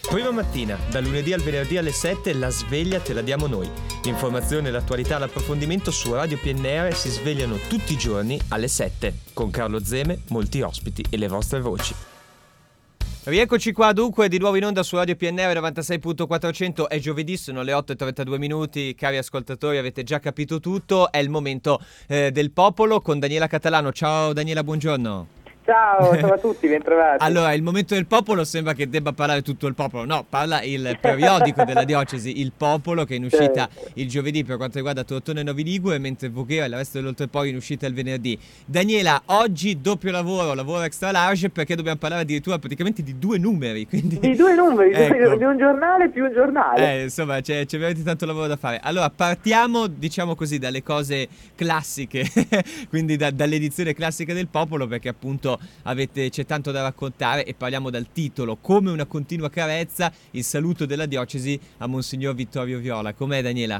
Prima mattina, da lunedì al venerdì alle 7, la sveglia te la diamo noi. L'informazione, l'attualità, l'approfondimento su Radio PNR si svegliano tutti i giorni alle 7, con Carlo Zeme, molti ospiti e le vostre voci. Rieccoci qua dunque di nuovo in onda su Radio PNR 96.400, è giovedì, sono le 8:32 minuti, cari ascoltatori, avete già capito tutto, è il momento del popolo con Daniela Catalano. Ciao Daniela, buongiorno. Ciao a tutti, bentrovati. Allora, il momento del popolo sembra che debba parlare tutto il popolo. No, parla il periodico della diocesi, Il Popolo, che è in uscita il giovedì per quanto riguarda Tortona e Novi Ligure, mentre Voghera e il resto dell'Oltrepò in uscita il venerdì. Daniela, oggi doppio lavoro extra large, perché dobbiamo parlare addirittura praticamente di due numeri. Quindi... Di due numeri, ecco. Di un giornale più un giornale. Insomma, c'è veramente tanto lavoro da fare. Allora, partiamo, diciamo così, dalle cose classiche, quindi dall'edizione classica del Popolo, perché appunto c'è tanto da raccontare e parliamo dal titolo: come una continua carezza, il saluto della diocesi a Monsignor Vittorio Viola. Com'è, Daniela?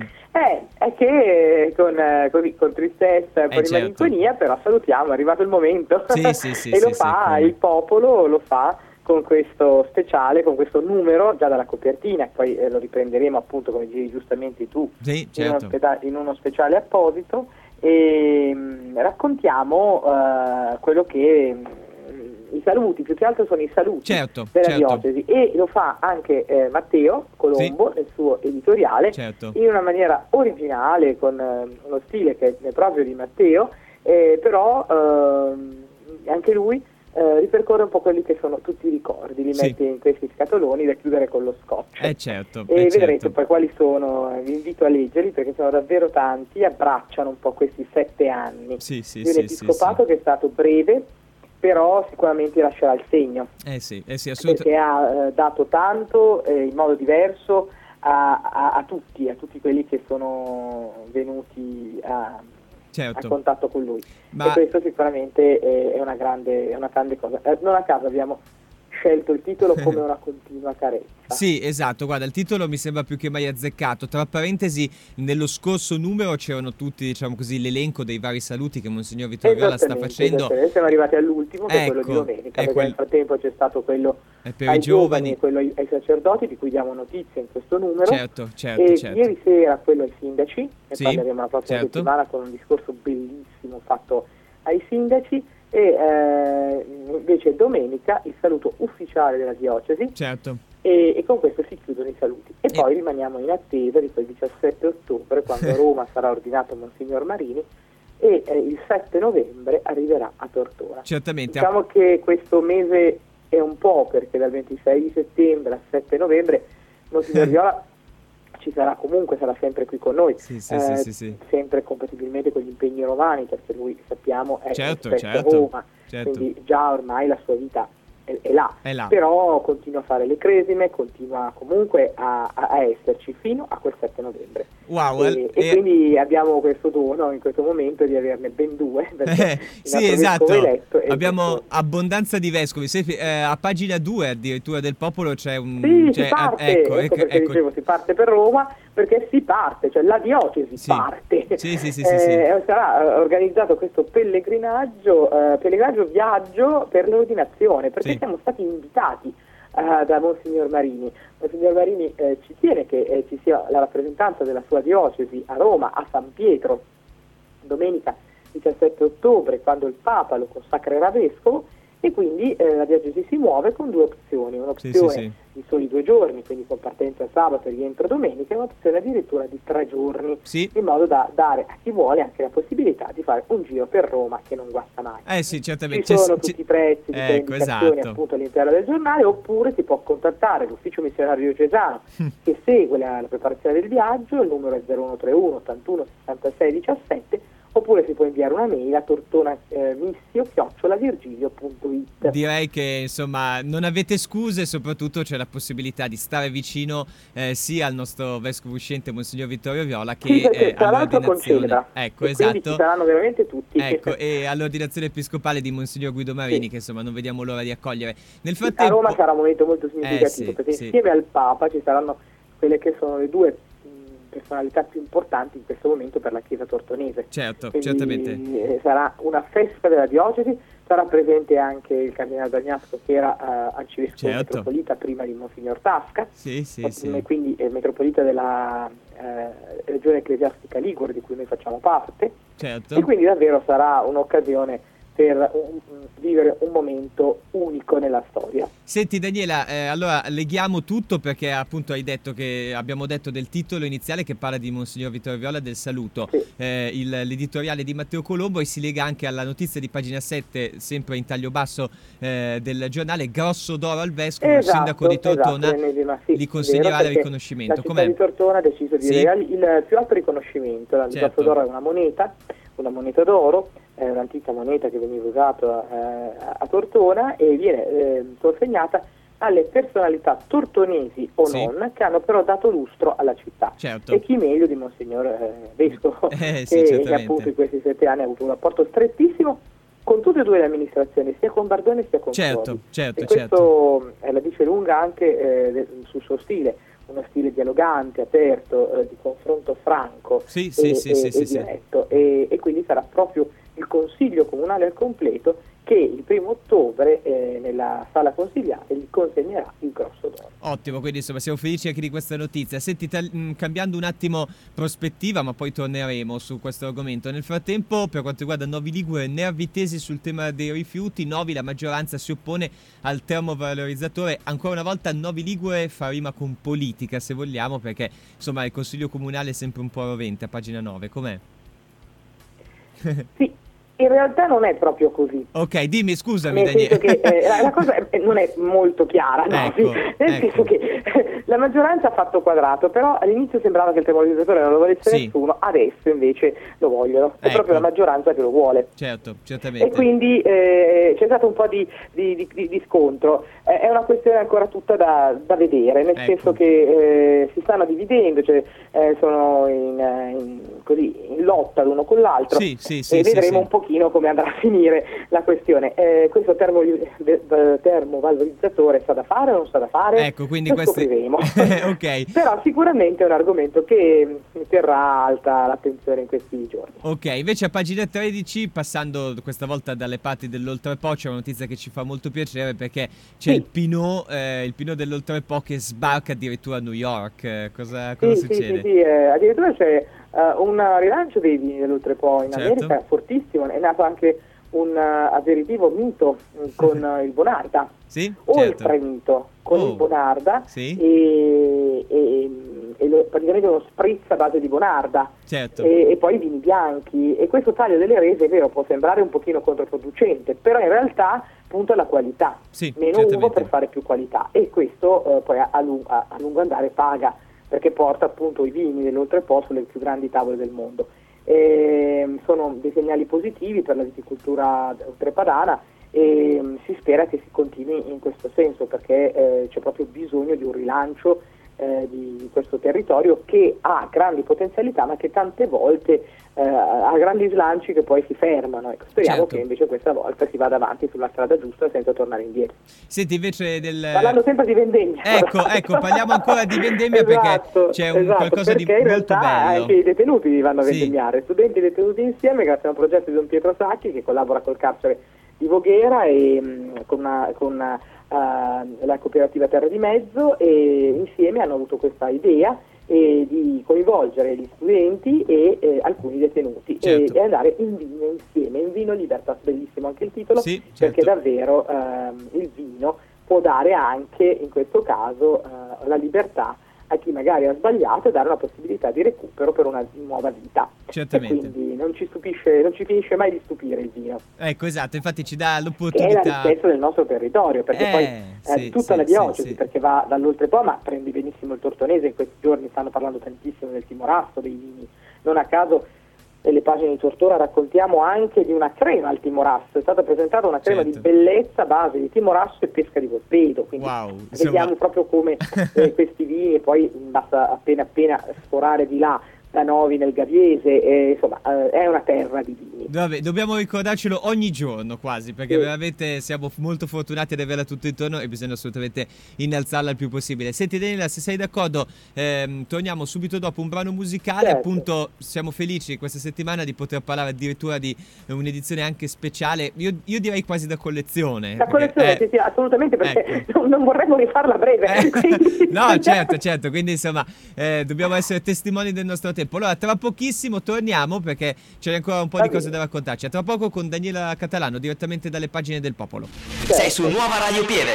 È che con tristezza e con malinconia, però salutiamo, è arrivato il momento. Sì, e lo fa il Popolo, lo fa con questo speciale, con questo numero già dalla copertina, poi lo riprenderemo appunto, come dicevi giustamente tu, in uno speciale apposito. E raccontiamo quello che i saluti, più che altro sono i saluti della diocesi, e lo fa anche Matteo Colombo nel suo editoriale, in una maniera originale, con uno stile che è proprio di Matteo, però anche lui ripercorre un po' quelli che sono tutti i ricordi, li mette in questi scatoloni da chiudere con lo scotch. E vedrete poi quali sono, vi invito a leggerli perché sono davvero tanti, abbracciano un po' questi 7 anni di un episcopato che è stato breve, però sicuramente lascerà il segno. Perché ha dato tanto in modo diverso a tutti quelli che sono venuti a contatto con lui. E questo sicuramente è una grande cosa. Non a caso abbiamo scelto il titolo come una continua carezza. Sì, esatto, guarda, il titolo mi sembra più che mai azzeccato. Tra parentesi, nello scorso numero c'erano tutti, diciamo così, l'elenco dei vari saluti che Monsignor Vittorio Viola sta facendo. Siamo arrivati all'ultimo, che è quello di domenica, perché nel frattempo c'è stato quello ai giovani e quello ai sacerdoti, di cui diamo notizie in questo numero. Certo. Ieri sera quello ai sindaci, ne parleremo la prossima settimana con un discorso bellissimo fatto ai sindaci. E invece domenica il saluto ufficiale della diocesi, e con questo si chiudono i saluti e poi rimaniamo in attesa di quel 17 ottobre, quando a Roma sarà ordinato Monsignor Marini, e il 7 novembre arriverà a Tortona. Diciamo che questo mese è un po', perché dal 26 di settembre al 7 novembre Monsignor Viola ci sarà comunque, sarà sempre qui con noi, sempre compatibilmente con gli impegni romani, perché lui, sappiamo, è a Roma, quindi già ormai la sua vita è là, però continua a fare le cresime, continua comunque a esserci fino a quel 7 novembre. E quindi abbiamo questo dono in questo momento di averne ben due, eletto, abbiamo abbondanza di vescovi. A pagina 2 addirittura del Popolo c'è un... si parte, dicevo, si parte per Roma, perché si parte, cioè la diocesi parte. Sarà organizzato questo pellegrinaggio viaggio per l'ordinazione, perché siamo stati invitati da Monsignor Marini. Monsignor Marini ci tiene che ci sia la rappresentanza della sua diocesi a Roma, a San Pietro, domenica 17 ottobre, quando il Papa lo consacrerà vescovo, e quindi la diocesi si muove con due opzioni: un'opzione di soli 2 giorni, quindi con partenza sabato e rientro domenica, e un'opzione addirittura di 3 giorni, in modo da dare a chi vuole anche la possibilità di fare un giro per Roma che non guasta mai. Certamente. Ci sono tutti i prezzi, tutte le indicazioni appunto all'interno del giornale, oppure si può contattare l'ufficio missionario diocesano che segue la preparazione del viaggio. Il numero è 0131 81 66 17, oppure si può inviare una mail a tortonamissio@virgilio.it. Direi che insomma non avete scuse, soprattutto c'è la possibilità di stare vicino sia al nostro vescovo uscente Monsignor Vittorio Viola che all'ordinazione. Quindi ci saranno veramente tutti. E all'ordinazione episcopale di Monsignor Guido Marini, che insomma non vediamo l'ora di accogliere. Nel frattempo, a Roma sarà un momento molto significativo, perché insieme al Papa ci saranno quelle che sono le due personalità più importanti in questo momento per la Chiesa tortonese. Certo, quindi, certamente. Sarà una festa della diocesi, sarà presente anche il Cardinale Bagnasco, che era arcivescovo metropolita prima di Monsignor Tasca, quindi metropolita della regione ecclesiastica Ligure, di cui noi facciamo parte, e quindi davvero sarà un'occasione per vivere un momento unico nella storia. Senti Daniela, allora leghiamo tutto, perché appunto abbiamo detto del titolo iniziale che parla di Monsignor Vittorio Viola, del saluto, l'editoriale di Matteo Colombo, e si lega anche alla notizia di pagina 7, sempre in taglio basso del giornale: grosso d'oro al vescovo, il sindaco di Tortona gli consegnerà il riconoscimento. La città di Tortona ha deciso di il più alto riconoscimento. Il grosso d'oro è una moneta d'oro, è un'antica moneta che veniva usata a Tortona, e viene consegnata alle personalità tortonesi o non, che hanno però dato lustro alla città. E chi meglio di Monsignor Vescovo, che appunto in questi 7 anni ha avuto un rapporto strettissimo con tutte e due le amministrazioni, sia con Bardone sia con Prodi. E questo la dice lunga anche sul suo stile, uno stile dialogante, aperto, di confronto franco e diretto, e quindi sarà proprio il Consiglio Comunale al completo che il 1° ottobre nella sala consiliare gli consegnerà il grosso d'oro. Ottimo, quindi insomma siamo felici anche di questa notizia. Senti, cambiando un attimo prospettiva, ma poi torneremo su questo argomento. Nel frattempo, per quanto riguarda Novi Ligure, nervi tesi sul tema dei rifiuti. Novi, la maggioranza si oppone al termovalorizzatore. Ancora una volta Novi Ligure fa rima con politica, se vogliamo, perché insomma il Consiglio Comunale è sempre un po' rovente. A pagina 9, com'è? Sì. In realtà non è proprio così. Ok, dimmi, scusami Nel senso che la cosa non è molto chiara, senso che la maggioranza ha fatto quadrato, però all'inizio sembrava che il termovalorizzatore non lo volesse nessuno, adesso invece lo vogliono, è proprio la maggioranza che lo vuole. Certo, certamente. E quindi c'è stato un po' di scontro, è una questione ancora tutta da vedere, nel senso che si stanno dividendo, cioè sono in lotta l'uno con l'altro, e vedremo un pochino come andrà a finire la questione. Questo termovalorizzatore sta da fare o non sta da fare? Ecco, quindi lo scopriremo. Okay. Però sicuramente è un argomento che terrà alta l'attenzione in questi giorni. Ok, invece a pagina 13, passando questa volta dalle parti dell'Oltrepo, c'è una notizia che ci fa molto piacere, perché c'è il Pinot dell'Oltrepo che sbarca addirittura a New York. Cosa succede? Sì, addirittura c'è un rilancio dei vini dell'Oltrepo in America fortissimo. È nato anche un aperitivo mito con il Bonarda, il premito con il Bonarda, praticamente uno spritz a base di Bonarda, e poi vini bianchi, e questo taglio delle rese, è vero, può sembrare un pochino controproducente, però in realtà punta alla qualità, meno uvo per fare più qualità, e questo poi a lungo andare paga, perché porta appunto i vini dell'Oltrepo sulle più grandi tavole del mondo. Sono dei segnali positivi per la viticoltura oltrepadana, e si spera che si continui in questo senso, perché c'è proprio bisogno di un rilancio di questo territorio, che ha grandi potenzialità, ma che tante volte ha grandi slanci che poi si fermano. Speriamo che invece questa volta si vada avanti sulla strada giusta senza tornare indietro. Senti, invece parlando sempre di vendemmia, ecco, parliamo ancora di vendemmia, perché c'è qualcosa di molto bello. Anche i detenuti vanno a vendemmiare, studenti detenuti insieme, grazie a un progetto di Don Pietro Sacchi, che collabora col carcere di Voghera e con la cooperativa Terra di Mezzo, e insieme hanno avuto questa idea di coinvolgere gli studenti e alcuni detenuti, e andare in vino insieme, in Vino Libertas, bellissimo anche il titolo, perché davvero il vino può dare anche in questo caso la libertà a chi magari ha sbagliato, e dare una possibilità di recupero per una nuova vita. Certamente. E quindi non ci finisce mai di stupire il vino. Ecco, esatto, infatti ci dà l'opportunità. Che è la ricchezza del nostro territorio, perché poi tutta la diocesi, perché va dall'Oltrepo, ma prendi benissimo il Tortonese. In questi giorni stanno parlando tantissimo del Timorasto, dei vini. Non a caso nelle pagine di Tortona raccontiamo anche di una crema al Timorasto. È stata presentata una crema di bellezza a base di Timorasto e pesca di Volpedo, quindi vediamo proprio come questi vini, e poi basta appena sforare di là da Novi nel Gaviese, insomma è una terra di vini. Vabbè, dobbiamo ricordarcelo ogni giorno quasi, perché veramente siamo molto fortunati ad averla tutto intorno e bisogna assolutamente innalzarla il più possibile. Senti Daniela, se sei d'accordo, torniamo subito dopo un brano musicale. Appunto siamo felici questa settimana di poter parlare addirittura di un'edizione anche speciale, io direi quasi da collezione. Da collezione, sì, assolutamente, perché non vorremmo rifarla breve. No, certo, quindi insomma dobbiamo essere testimoni del nostro tempo. Allora, tra pochissimo torniamo, perché c'è ancora un po' di cose da raccontarci. A tra poco con Daniela Catalano, direttamente dalle pagine del Popolo. Sei su Nuova Radio Pieve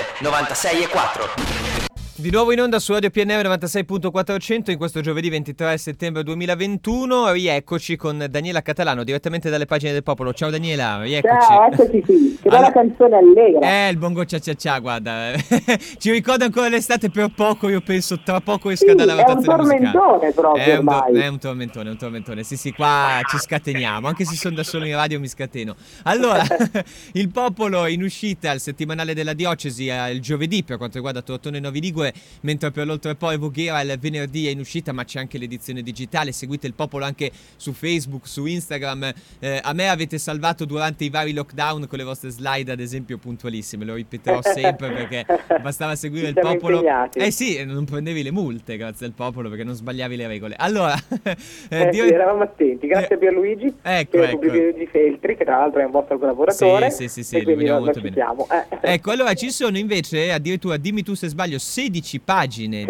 96.4. Di nuovo in onda su Radio PNR 96.400 in questo giovedì 23 settembre 2021. Rieccoci con Daniela Catalano, direttamente dalle pagine del Popolo. Ciao Daniela, rieccoci. Ciao, eccoci qui. Che bella canzone allegra. Il bongo cia, guarda. Ci ricorda ancora l'estate per poco, io penso, tra poco esca dalla rotazione musicale. È un tormentone proprio ormai. È un tormentone. Sì, qua ci scateniamo, anche se sono da solo in radio mi scateno. Allora, il Popolo in uscita, il settimanale della diocesi, il giovedì per quanto riguarda Tortona e Novi Ligure, mentre per l'Oltrepò e Voghera il venerdì è in uscita, ma c'è anche l'edizione digitale. Seguite il Popolo anche su Facebook, su Instagram. A me avete salvato durante i vari lockdown con le vostre slide, ad esempio, puntualissime, lo ripeterò sempre perché bastava seguire il Popolo. Impegnati. Sì, non prendevi le multe grazie al Popolo perché non sbagliavi le regole. Allora, sì, eravamo attenti, grazie a Pierluigi, Pierluigi Feltri, che tra l'altro è un vostro collaboratore. Sì, lo vogliamo molto bene. Ecco, allora ci sono invece addirittura, dimmi tu se sbaglio, 16 pagine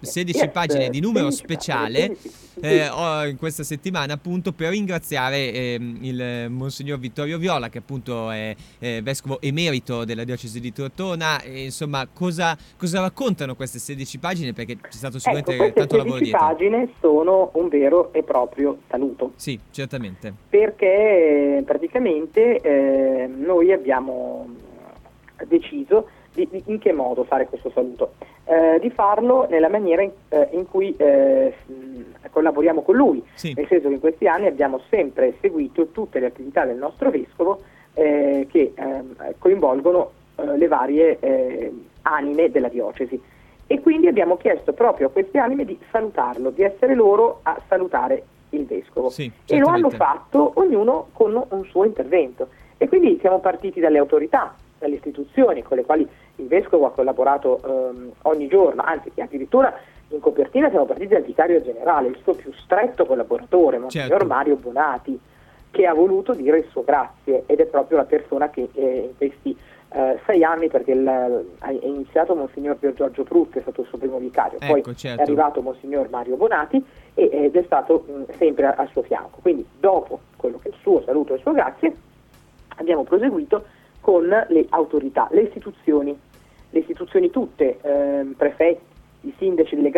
di numero speciale in questa settimana, appunto per ringraziare il Monsignor Vittorio Viola, che appunto è vescovo emerito della diocesi di Tortona. E, insomma, cosa raccontano queste 16 pagine? Perché c'è stato sicuramente tanto lavoro dietro. Queste 16 pagine sono un vero e proprio saluto. Sì, certamente. Perché praticamente noi abbiamo deciso in che modo fare questo saluto, di farlo nella maniera in cui collaboriamo con lui, nel senso che in questi anni abbiamo sempre seguito tutte le attività del nostro vescovo che coinvolgono le varie anime della diocesi, e quindi abbiamo chiesto proprio a queste anime di salutarlo, di essere loro a salutare il vescovo, e lo hanno fatto ognuno con un suo intervento, e quindi siamo partiti dalle autorità, dalle istituzioni con le quali il vescovo ha collaborato ogni giorno, anzi addirittura in copertina siamo partiti dal vicario generale, il suo più stretto collaboratore, Monsignor Mario Bonati, che ha voluto dire il suo grazie, ed è proprio la persona che in questi 6 anni, perché è iniziato Monsignor Giorgio Pruzzi, è stato il suo primo vicario, poi è arrivato Monsignor Mario Bonati ed è stato sempre al suo fianco. Quindi dopo quello che è il suo saluto e il suo grazie abbiamo proseguito con le autorità, le istituzioni tutte, prefetti, i sindaci delle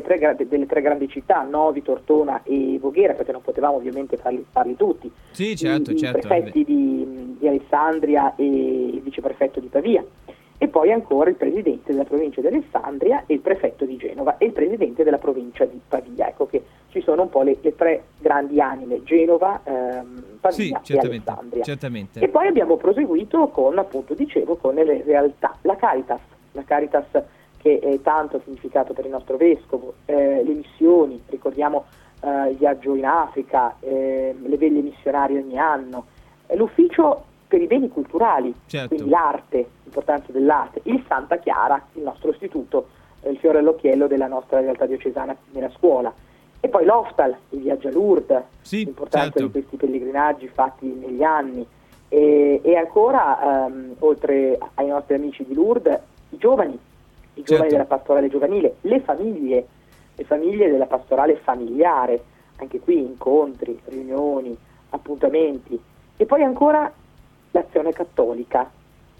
tre grandi città, Novi, Tortona e Voghera, perché non potevamo ovviamente farli tutti. Sì, certo. I prefetti di Alessandria e il viceprefetto di Pavia, e poi ancora il presidente della provincia di Alessandria e il prefetto di Genova e il presidente della provincia di Pavia. Ecco che ci sono un po' le tre grandi anime, Genova, Pavia e Alessandria. Certamente. E poi abbiamo proseguito con, appunto dicevo, con le realtà, la Caritas che è tanto significato per il nostro vescovo, le missioni, ricordiamo il viaggio in Africa, le veglie missionarie ogni anno, l'ufficio per i beni culturali, quindi l'arte, l'importanza dell'arte, il Santa Chiara, il nostro istituto, il fiore all'occhiello della nostra realtà diocesana nella scuola, e poi l'Oftal, il viaggio a Lourdes, l'importanza di questi pellegrinaggi fatti negli anni, e ancora oltre ai nostri amici di Lourdes, i giovani della pastorale giovanile, le famiglie della pastorale familiare, anche qui incontri, riunioni, appuntamenti, e poi ancora l'azione cattolica,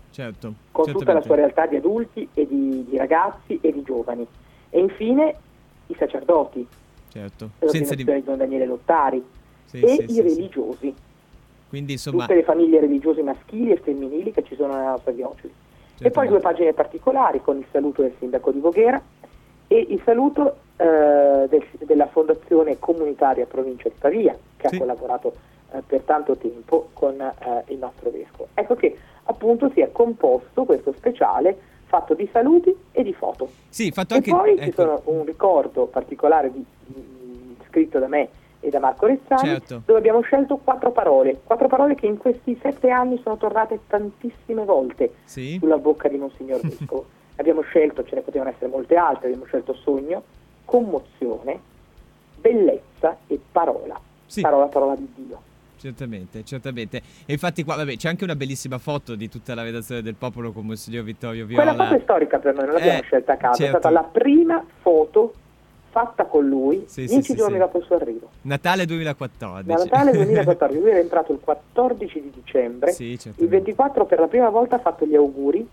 con tutta la sua realtà di adulti e di ragazzi e di giovani, e infine i sacerdoti, l'ordinazione di Don Daniele Lottari e i religiosi, quindi insomma tutte le famiglie religiose maschili e femminili che ci sono nella nostra diocesi. E poi 2 pagine particolari con il saluto del sindaco di Voghera e il saluto della Fondazione Comunitaria Provincia di Pavia, che ha collaborato per tanto tempo con il nostro vescovo. Ecco che appunto si è composto questo speciale fatto di saluti e di foto. Sì, fatto e anche, poi ci sono un ricordo particolare scritto da me e da Marco Rezzani, dove abbiamo scelto 4 parole che in questi 7 anni sono tornate tantissime volte sulla bocca di Monsignor Vescovo. Abbiamo scelto, ce ne potevano essere molte altre, abbiamo scelto sogno, commozione, bellezza e parola, parola di Dio. Certamente. E infatti qua c'è anche una bellissima foto di tutta la redazione del Popolo con Monsignor Vittorio Viola. Quella foto è storica per noi, non l'abbiamo scelta a caso, è stata la prima foto fatta con lui 10 giorni dopo il suo arrivo. Natale 2014. Natale 2014, lui era entrato il 14 di dicembre, il 24 per la prima volta ha fatto gli auguri,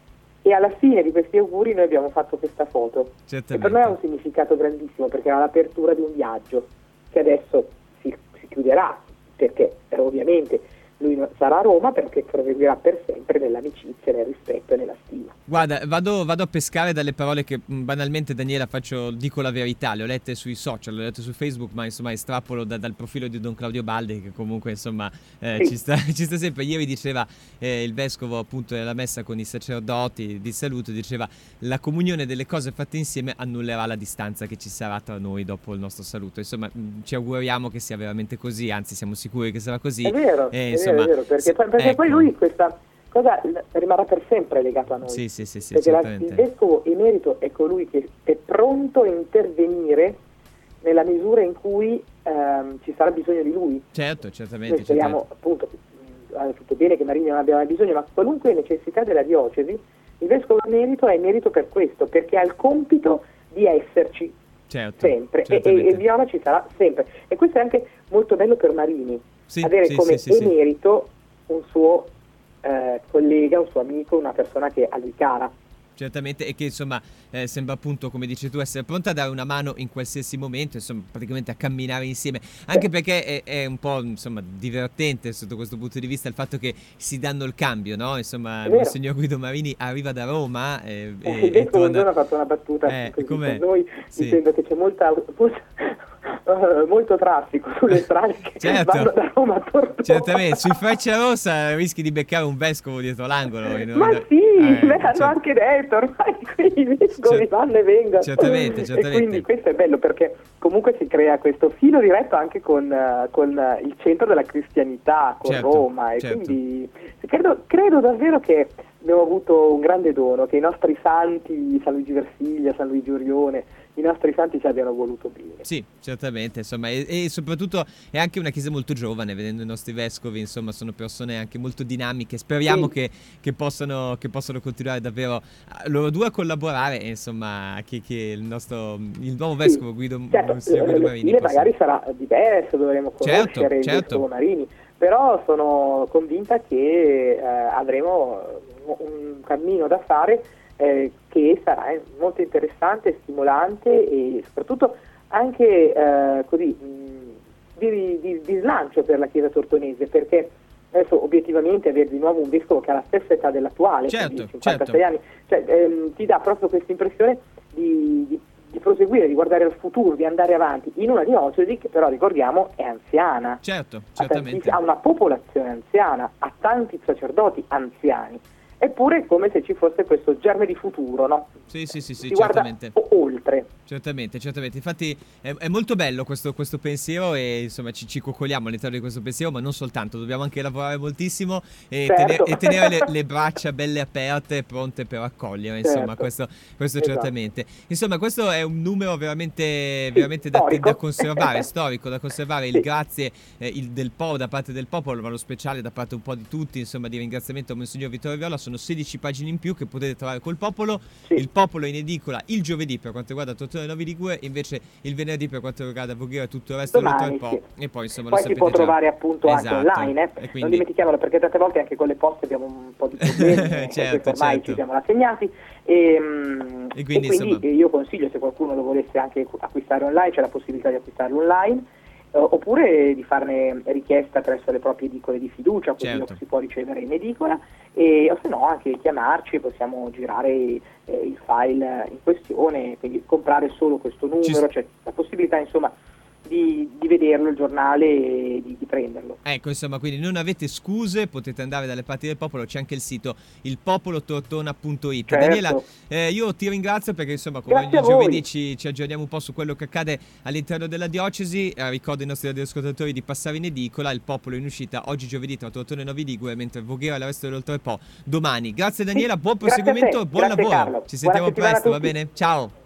e alla fine di questi auguri noi abbiamo fatto questa foto. E per noi ha un significato grandissimo, perché era l'apertura di un viaggio che adesso si chiuderà, perché ovviamente lui sarà a Roma, perché proseguirà per sempre nell'amicizia, nel rispetto e nella stima. Guarda, vado a pescare dalle parole che banalmente, Daniela, dico la verità, le ho lette sui social, le ho lette su Facebook, ma insomma estrapolo dal profilo di Don Claudio Baldi, che comunque insomma ci sta sempre. Ieri diceva il vescovo, appunto, nella messa con i sacerdoti di saluto, diceva: la comunione delle cose fatte insieme annullerà la distanza che ci sarà tra noi dopo il nostro saluto. Insomma, ci auguriamo che sia veramente così, anzi siamo sicuri che sarà così. È vero, è vero, perché poi lui questa cosa rimarrà per sempre legato a noi. Sì, perché il vescovo emerito è colui che è pronto a intervenire nella misura in cui ci sarà bisogno di lui. Certamente. Noi speriamo appunto, va tutto bene che Marini non abbia mai bisogno, ma qualunque necessità della diocesi, il vescovo emerito è emerito per questo, perché ha il compito di esserci sempre, e Viola ci sarà sempre. E questo è anche molto bello per Marini, avere come emerito un suo collega, un suo amico, una persona che a lui cara. Certamente, e che insomma sembra, appunto, come dici tu, essere pronta a dare una mano in qualsiasi momento, insomma praticamente a camminare insieme, anche perché è un po', insomma, divertente sotto questo punto di vista il fatto che si danno il cambio, no? Insomma, il signor Guido Marini arriva da Roma e torna. Ha fatto una battuta con noi dicendo che c'è molto traffico sulle strade che vanno da Roma a Torino. Certamente, sui Frecciarossa rischi di beccare un vescovo dietro l'angolo. Hanno anche detto, ormai quei vescovi vanno e vengono. Certamente. E quindi questo è bello, perché comunque si crea questo filo diretto anche con il centro della cristianità, con Roma, e quindi credo davvero che abbiamo avuto un grande dono, che i nostri santi, San Luigi Versiglia, San Luigi Orione, i nostri santi ci abbiano voluto bene. Sì, certamente, insomma, e soprattoro è anche una chiesa molto giovane, vedendo i nostri vescovi, insomma, sono persone anche molto dinamiche. Speriamo che possano continuare davvero loro due a collaborare, e insomma che il nuovo vescovo Guido Marini magari sarà diverso, dovremo conoscere il vescovo Marini, però sono convinta che avremo un cammino da fare che sarà molto interessante, stimolante e soprattutto anche di slancio per la Chiesa tortonese, perché adesso obiettivamente avere di nuovo un vescovo che ha la stessa età dell'attuale, 56 anni, ti dà proprio questa impressione di proseguire, di guardare al futuro, di andare avanti in una diocesi che però, ricordiamo, è anziana, certamente. Ha una popolazione anziana, ha tanti sacerdoti anziani. Eppure è come se ci fosse questo germe di futuro, no? Sì, certamente. Oltre. Certamente. Infatti è molto bello questo pensiero, e insomma ci coccoliamo all'interno di questo pensiero, ma non soltanto, dobbiamo anche lavorare moltissimo e tenere le braccia belle aperte, pronte per accogliere, insomma, questo certamente. Insomma, questo è un numero veramente da conservare, storico, da conservare. Il grazie da parte del popolo, ma lo speciale da parte un po' di tutti, insomma, di ringraziamento a Monsignor Vittorio Viola. Sono 16 pagine in più che potete trovare col popolo. Il popolo è in edicola il giovedì per quanto riguarda Tortona Novi Ligure, invece il venerdì per quanto riguarda Voghera e tutto il resto e poi insomma si può trovare appunto anche online, quindi non dimentichiamolo, perché tante volte anche con le poste abbiamo un po' di problemi. Ormai ci siamo rassegnati e quindi io consiglio, se qualcuno lo volesse anche acquistare online, c'è la possibilità di acquistarlo online, oppure di farne richiesta presso le proprie edicole di fiducia, così lo si può ricevere in edicola, o se no anche chiamarci, possiamo girare il file in questione, quindi comprare solo questo numero. C'è la possibilità, insomma, di vederlo il giornale e di prenderlo. Ecco, insomma, quindi non avete scuse, potete andare dalle parti del popolo, c'è anche il sito ilpopolotortona.it. Certo. Daniela, io ti ringrazio perché insomma come ogni giovedì ci aggiorniamo un po' su quello che accade all'interno della diocesi. Ricordo ai nostri radioascoltatori di passare in edicola Il Popolo in uscita oggi giovedì tra Tortona e Novi Ligure, mentre Voghera e il resto dell'Oltrepo domani. Grazie Daniela, buon proseguimento, buon lavoro. Carlo. Ci sentiamo Buona presto, va tutti. bene? Ciao.